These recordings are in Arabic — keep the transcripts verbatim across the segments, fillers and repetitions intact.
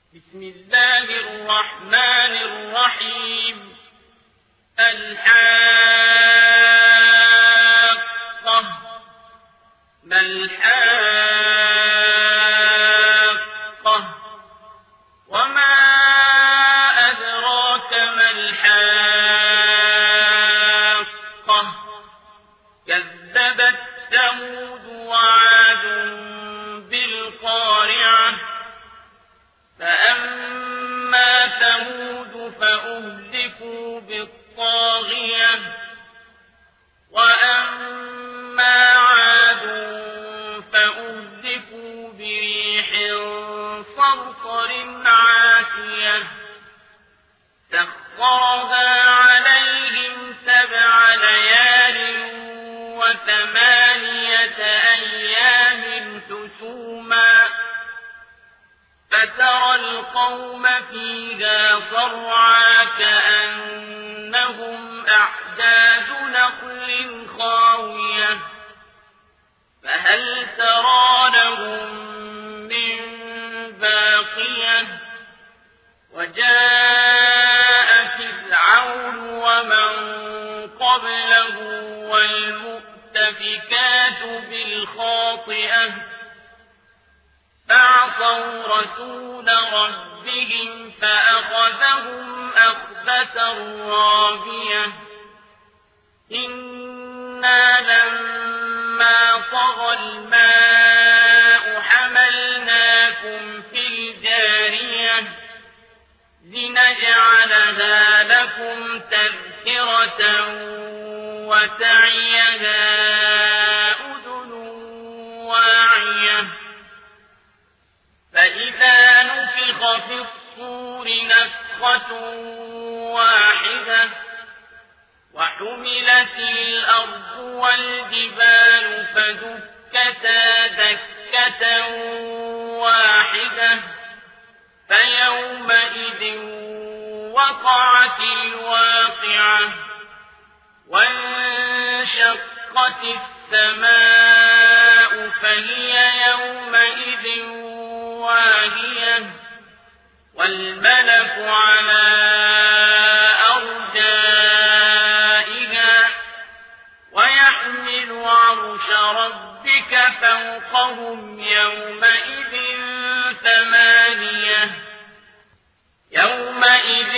بسم الله الرحمن الرحيم. الحاقة. ما الحاقة؟ وما أدراك ما الحاقة؟ كذبت ثمود وعاد بالقارعة. فأما ثمود فأهلكوا بالطاغية، وأما عاد فأهلكوا بريح صرصر عاتية سخرها عليهم سبع ليال وثمانية أيام حسوما، فترى القوم فيها صرعى كأنهم أعجاز نخل خاوية، فهل ترى لهم من باقية؟ وجاء فرعون ومن قبله والمؤتفكات بالخاطئة، فعصوا رسول ربهم فأخذهم أخذة رابية. إنا لما طغى الماء حملناكم في الجارية لنجعلها لكم تذكرة وتعيها أذن واعية. فإذا نفخ في الصور نفخة واحدة وحملت الأرض والجبال فدكتا دكة واحدة فيومئذ وقعت الواقعة، وانشقت السماء فهي يومئذ واهية، والملك على أرجائها ويحمل عرش ربك فوقهم يومئذ ثمانية. يومئذ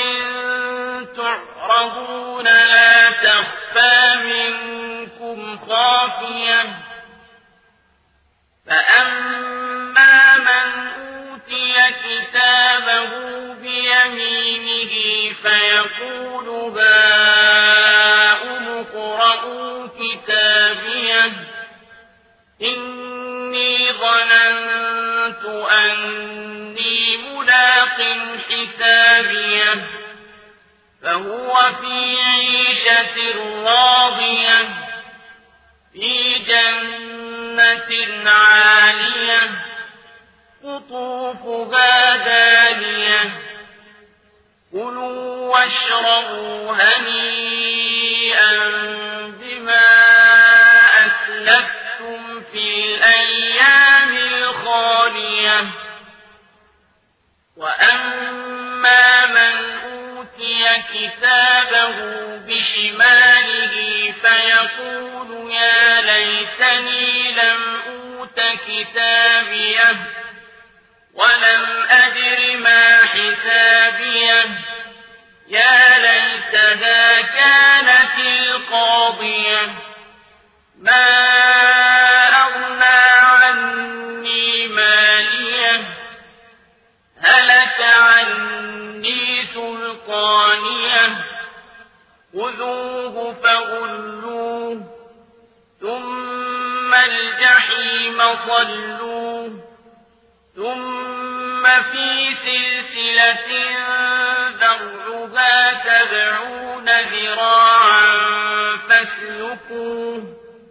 تعرضون لا تخفى منكم خافية، فأما من أوتي كتابه بيمينه فيقول هاؤم اقرءوا كتابيه إني ظننت أني ملاق حسابيه، فهو في عيشة راضية في جنة عالية قطوفها دانية. كلوا واشربوا هنيئا بما أسلفتم في الأيام الخالية. وأما من أوتي كتابه بشماله فيقول يا ليتني لم أوت كتابيه ولم أدر ما حسابيه، يا ليتها كانت القاضية ما أغنى عني ماليه هلك عني سلطانيه، خذوه فغلوه ثم الجحيم صلوه ثم في سلسلة ذرعها سبعون ذراعا فاسلكوه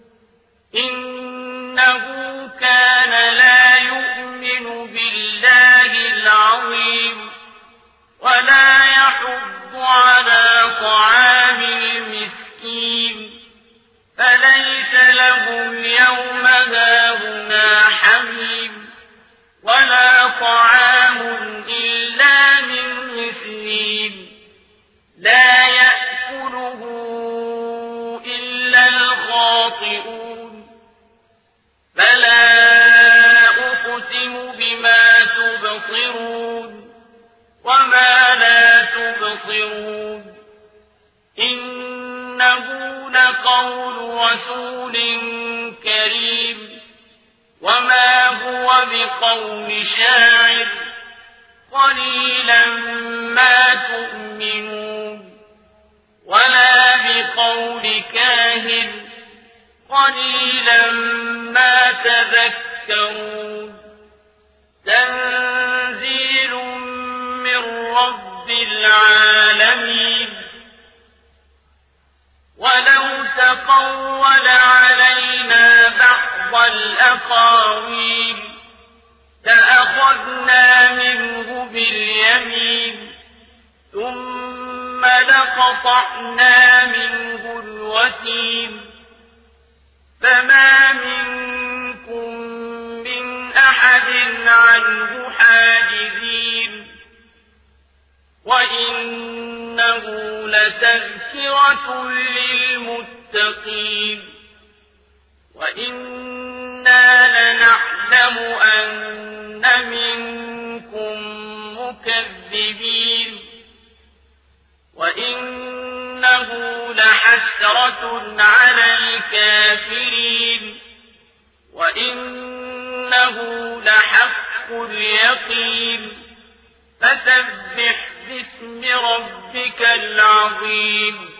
إنه كان لا يؤمن بالله العظيم ولا يحض على طعام المسكين، فليس له اليوم هاهنا حميم ولا طعام إلا تبصرون وما لا تبصرون إنه لقول رسول كريم وما هو بقول شاعر قليلا ما تؤمنون ولا بقول كاهن قليلا ما تذكرون تنزيل من رب العالمين ولو تقول علينا بعض الأقاويل لأخذنا منه باليمين ثم لقطعنا منه الوتين فما منكم من أحد عنه حاجزين وإنه لتذكرة للمتقين وإنا لنعلم أن منكم مكذبين وإنه لحسرة على الكافرين وإنه لحق اليقين فسبح باسم ربك العظيم